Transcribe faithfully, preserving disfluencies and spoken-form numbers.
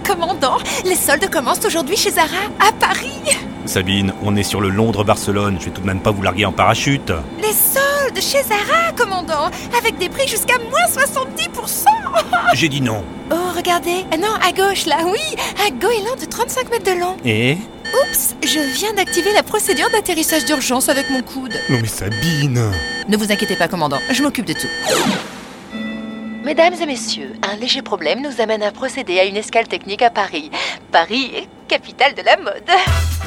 commandant, les soldes commencent aujourd'hui chez Zara, à Paris. Sabine, on est sur le Londres-Barcelone, je vais tout de même pas vous larguer en parachute. Les soldes chez Zara, commandant, avec des prix jusqu'à moins soixante-dix pour cent. J'ai dit non. Oh, regardez, ah non, à gauche, là, oui, un goéland de trente-cinq mètres de long. Et ? Oups, je viens d'activer la procédure d'atterrissage d'urgence avec mon coude. Non mais Sabine. Ne vous inquiétez pas, commandant, je m'occupe de tout. Mesdames et messieurs, un léger problème nous amène à procéder à une escale technique à Paris. Paris, capitale de la mode.